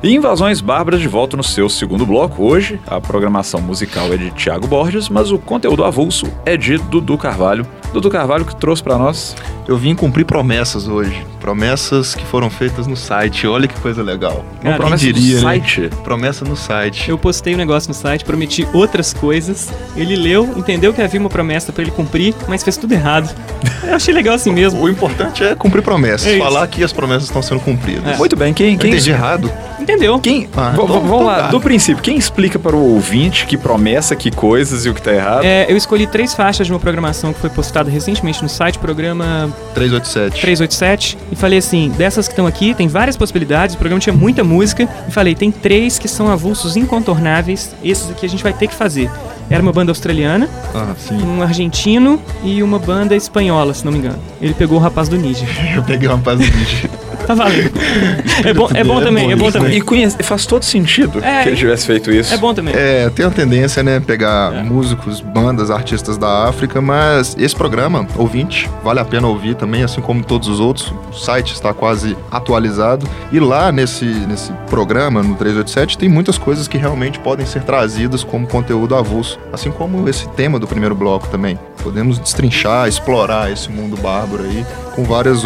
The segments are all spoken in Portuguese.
E Invasões Bárbaras de volta no seu segundo bloco. Hoje, a programação musical é de Thiago Borges, mas o conteúdo avulso é de Dudu Carvalho. Dudu Carvalho, que trouxe pra nós? Eu vim cumprir promessas hoje. Promessas que foram feitas no site. Olha que coisa legal. Uma promessa no site? Né? Promessa no site. Eu postei um negócio no site, prometi outras coisas. Ele leu, entendeu que havia uma promessa pra ele cumprir, mas fez tudo errado. Eu achei legal assim mesmo. O importante é cumprir promessas. É falar que as promessas estão sendo cumpridas. Muito bem. Quem entendi errado? Entendeu? Vamos lá, do princípio. Quem explica para o ouvinte que promessa, que coisas e o que tá errado? Eu escolhi 3 faixas de uma programação que foi postada recentemente no site, programa 387, e falei assim, dessas que estão aqui, tem várias possibilidades, o programa tinha muita música, e falei, tem 3 que são avulsos incontornáveis, esses aqui a gente vai ter que fazer. Era uma banda australiana, um argentino e uma banda espanhola, se não me engano. Ele pegou o rapaz do Níger. Eu peguei o rapaz do Níger. Tá valendo. É bom também. E faz todo sentido que ele tivesse feito isso. É bom também. Tem uma tendência, né, pegar músicos, bandas, artistas da África, mas esse programa, ouvinte, vale a pena ouvir também, assim como todos os outros. O site está quase atualizado. E lá nesse programa, no 387, tem muitas coisas que realmente podem ser trazidas como conteúdo avulso. Assim como esse tema do primeiro bloco também. Podemos destrinchar, explorar esse mundo bárbaro aí com vários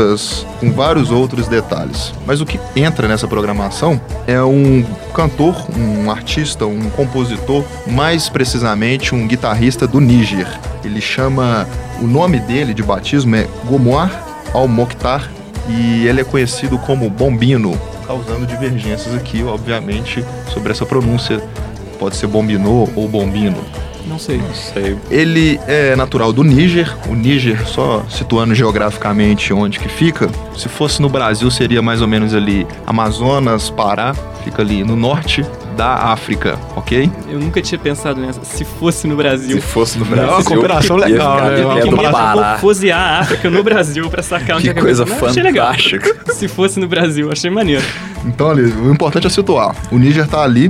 outros detalhes. Mas o que entra nessa programação é um cantor, um artista, um compositor, mais precisamente um guitarrista do Níger. Ele chama, o nome dele de batismo é Gomoar Al-Mokhtar e ele é conhecido como Bombino, causando divergências aqui, obviamente, sobre essa pronúncia. Pode ser Bombino ou Bombino. Não sei. Ele é natural do Níger. O Níger, só situando geograficamente onde que fica, se fosse no Brasil seria mais ou menos ali Amazonas, Pará, fica ali no norte da África, ok? Eu nunca tinha pensado nessa. Se fosse no Brasil. É uma cooperação legal, né? Fosse a África no Brasil pra sacar onde é que coisa fantástica. Se fosse no Brasil, achei maneiro. Então, ali, o importante é situar. O Níger tá ali.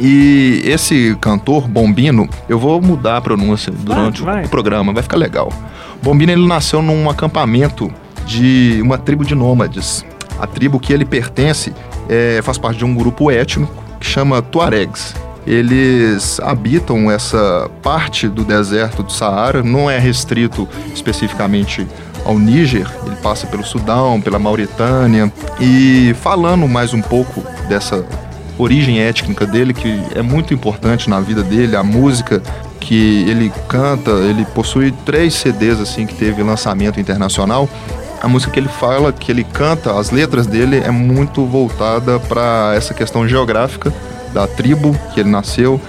E esse cantor, Bombino, eu vou mudar a pronúncia durante o programa, vai ficar legal. Bombino, ele nasceu num acampamento de uma tribo de nômades. A tribo que ele pertence faz parte de um grupo étnico que chama Tuaregs. Eles habitam essa parte do deserto do Saara, não é restrito especificamente ao Níger, ele passa pelo Sudão, pela Mauritânia. E falando mais um pouco dessa origem étnica dele, que é muito importante na vida dele, a música que ele canta, ele possui 3 CDs assim que teve lançamento internacional. A música que ele fala, que ele canta, as letras dele é muito voltada para essa questão geográfica da tribo que ele nasceu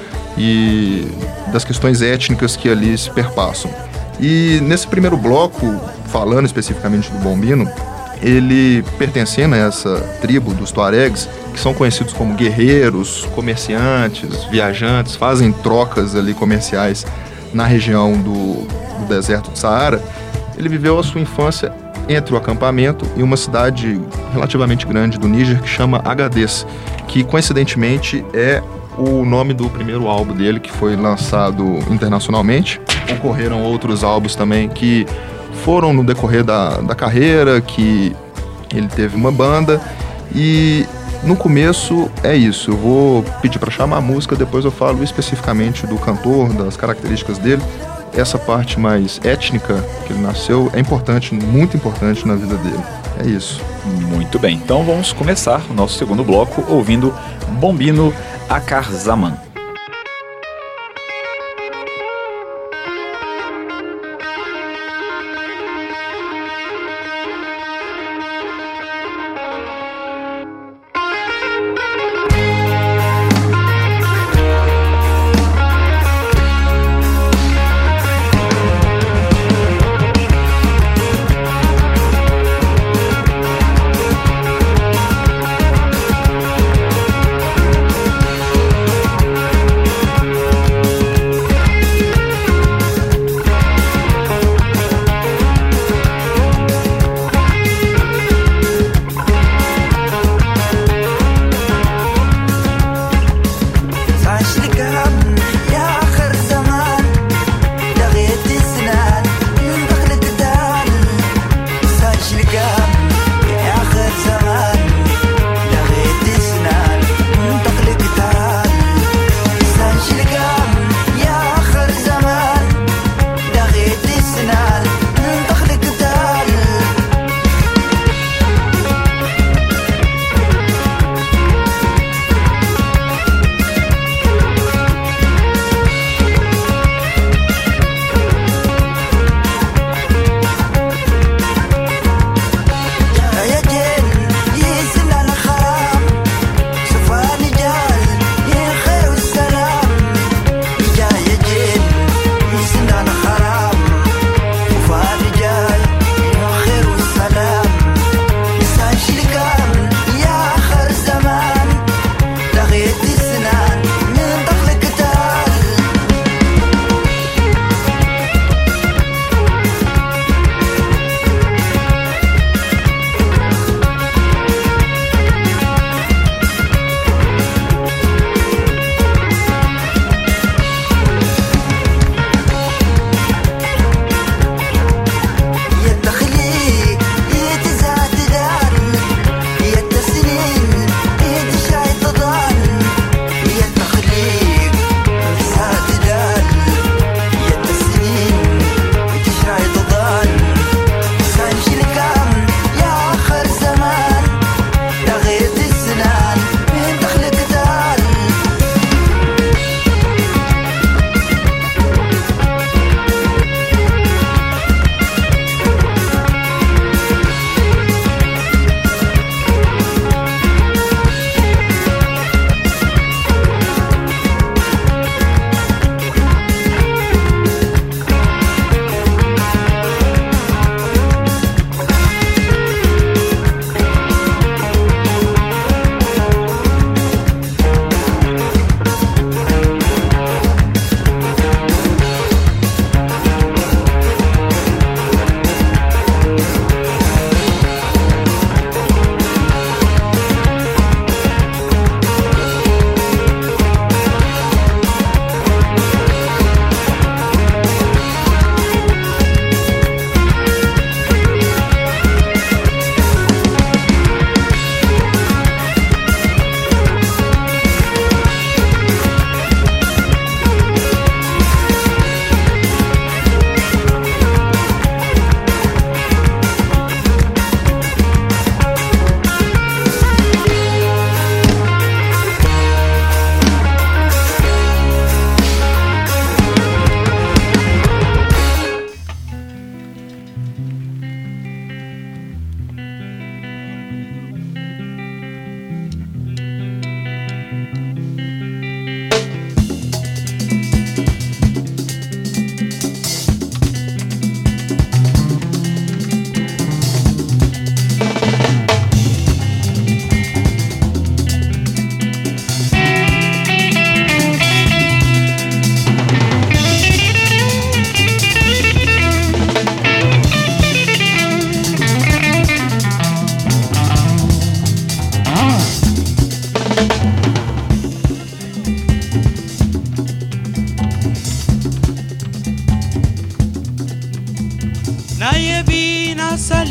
e das questões étnicas que ali se perpassam. E nesse primeiro bloco, falando especificamente do Bombino, ele pertencendo a essa tribo dos Tuaregs, que são conhecidos como guerreiros, comerciantes, viajantes, fazem trocas ali comerciais na região do deserto do Saara. Ele viveu a sua infância entre o acampamento e uma cidade relativamente grande do Níger que chama Agadez, que coincidentemente é o nome do primeiro álbum dele, que foi lançado internacionalmente. Ocorreram outros álbuns também que foram no decorrer da carreira, que ele teve uma banda. E no começo é isso, eu vou pedir para chamar a música, depois eu falo especificamente do cantor, das características dele. Essa parte mais étnica que ele nasceu é importante, muito importante na vida dele. É isso. Muito bem, então vamos começar o nosso segundo bloco ouvindo Bombino Akarzaman.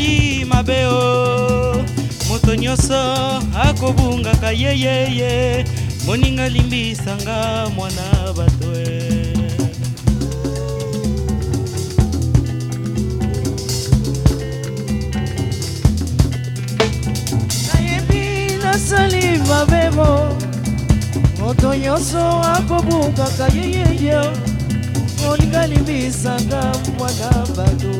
nasali mabeo moto nyonso akobungaka yeyeye moninga limbisanga mwana bato nayebi nasali mabeo moto nyonso akobungaka yeyeye moninga limbisanga mwana bato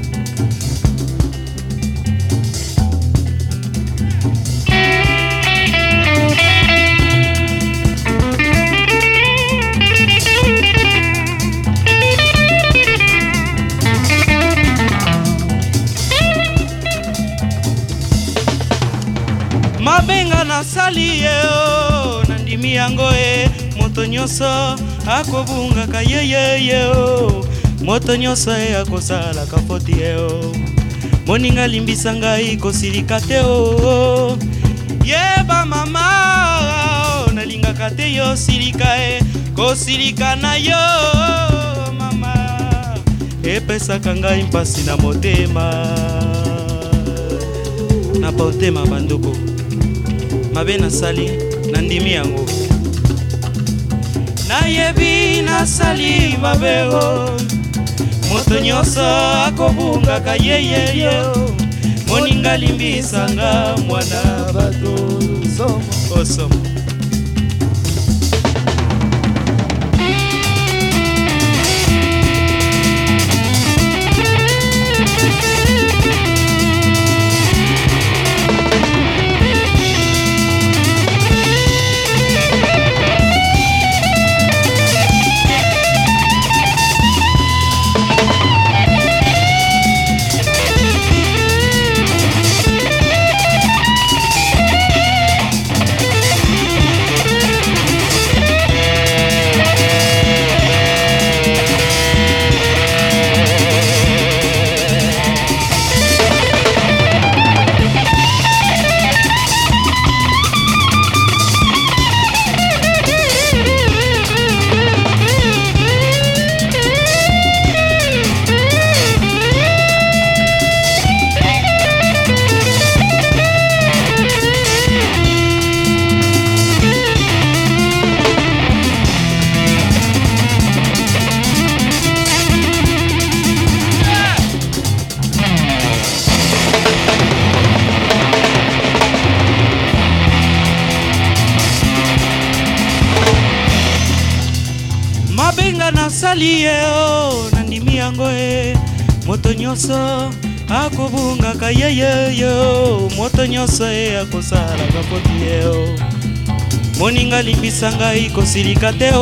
mabenga nasali yo nandimi yango moto nyonso akobungaka yeyeye moto nyonso akosalaka foti moninga limbisa ngai kosilika te yeba mama nalingaka te yo silika kosilika na yo mama epesaka ngai mpasi na motema na motema bandoko mabe nasali nandimi yango nayebi nasali mabeo moto nyonso akobungaka yeyeye moninga limbisanga mwana bato osomo nasali nandimi yango moto nyonso akobungaka yeyeye moto nyonso akosalaka foti moninga limbisa ngai kosilika te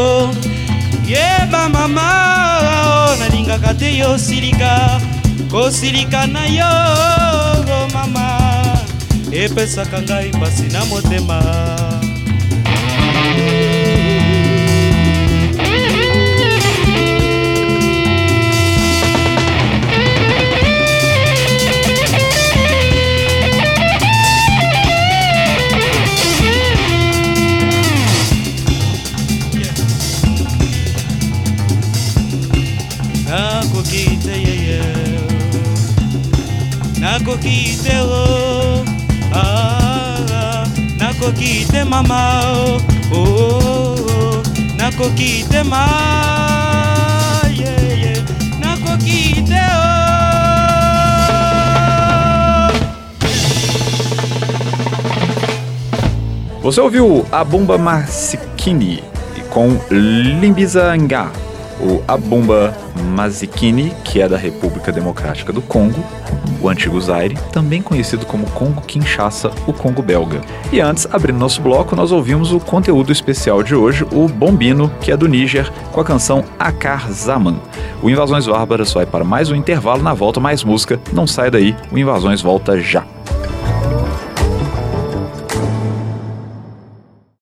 yeba mama nalingaka te yo silika kosilika na yo mama epesaka ngai mpasi na motema nakokite nakokite mama nakokite ma nakokite Você ouviu a Bomba Mazikini com Limbisanga, o Abomba Mazikini, que é da República Democrática do Congo, o antigo Zaire, também conhecido como Congo Kinshasa, o Congo belga. E antes, abrindo nosso bloco, nós ouvimos o conteúdo especial de hoje, o Bombino, que é do Níger, com a canção Akar Zaman. O Invasões Bárbaras vai para mais um intervalo, na volta mais música, não sai daí, o Invasões volta já.